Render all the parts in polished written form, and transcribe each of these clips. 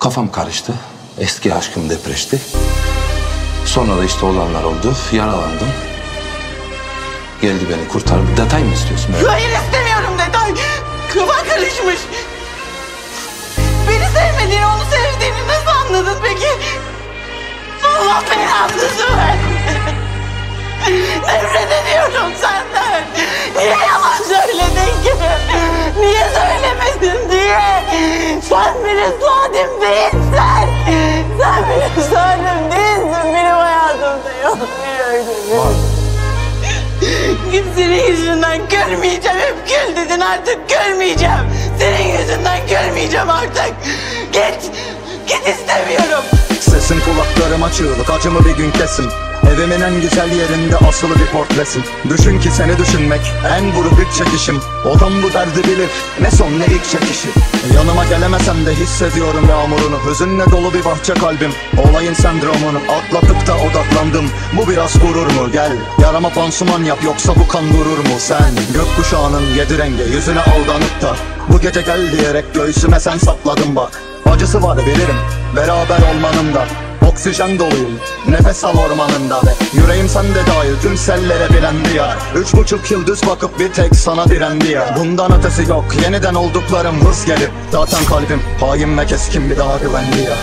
Kafam karıştı. Eski aşkım depreşti. Sonra da işte olanlar oldu. Yaralandım. Geldi beni kurtardı. Detay mı istiyorsun? Hayır, istemiyorum detay. Kafan karışmış. Beni sevmediğini, onu sevdiğini nasıl anladın peki? Allah belanızı versin. Nefret ediyorum senden. Niye yalan söyledin ki? Niye söylemedin diye? Sen benim saadim değilsin. Sen benim saadim değilsin. Benim hayatımda yok. Senin yüzünden görmeyeceğim. Hep gül dedin, artık görmeyeceğim. Senin yüzünden görmeyeceğim artık. Git. Git, istemiyorum. Sesin kulaklarıma çığlık, acımı bir gün kesin. Evimin en güzel yerinde asılı bir portresin. Düşün ki seni düşünmek en buruk bir çekişim. Odam bu derdi bilir, ne son ne ilk çekişi. Yanıma gelemesem de hissediyorum yağmurunu. Hüzünle dolu bir bahçe kalbim, olayın sendromunu atlatıp da odaklandım. Bu biraz gurur mu? Gel yarama pansuman yap, yoksa bu kan durur mu? Sen gökkuşağının 7 rengi, yüzüne aldanıp da bu gece gel diyerek göğsüme sen sapladın bak. Acısı var bilirim, beraber olmanın da. Oksijen doluyum, nefes al ormanında ve yüreğim sende dahil tüm sellere bilendi ya. 3,5 yıl düz bakıp bir tek sana direndi ya. Bundan ötesi yok, yeniden olduklarım hız gelip. Zaten kalbim hain ve keskin, bir daha güvenli ya.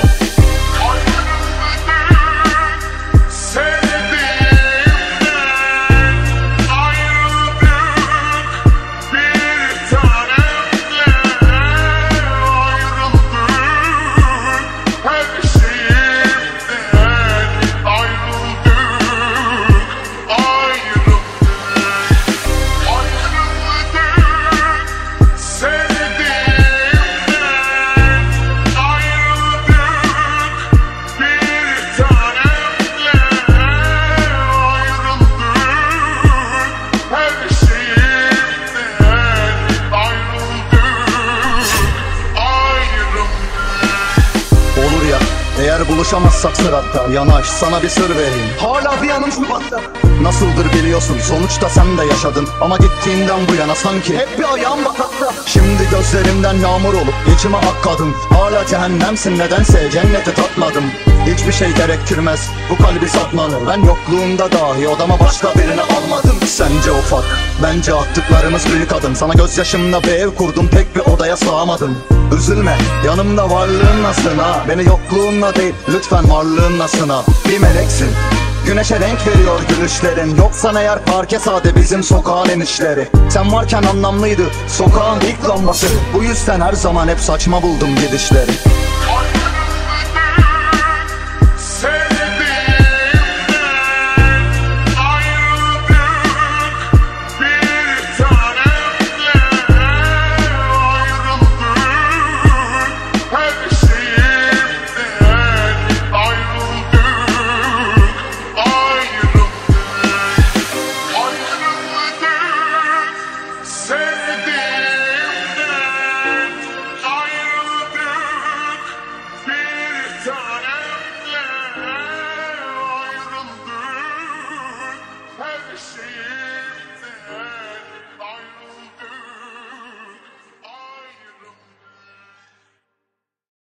Eğer buluşamazsak sıratta, yanaş sana bir sır vereyim. Hala bir yanım şubatta. Nasıldır biliyorsun, sonuçta sen de yaşadın. Ama gittiğinden bu yana sanki hep bir ayağım batakta. Şimdi gözlerimden yağmur olup içime akkadın. Hala cehennemsin, nedense cenneti tatmadım. Hiçbir şey gerektirmez bu kalbi satmanı. Ben yokluğumda dahi odama başka birini almadım. Sence ufak, bence attıklarımız büyük adım. Sana gözyaşımla bir ev kurdum, tek bir odaya sığamadım. Üzülme, yanımda varlığınla sına. Beni yokluğunla değil, lütfen varlığınla sına. Bir meleksin, güneşe renk veriyor gülüşlerin. Yoksan eğer parke sade bizim sokağın enişleri. Sen varken anlamlıydı sokağın ilk lambası. Bu yüzden her zaman hep saçma buldum gidişleri.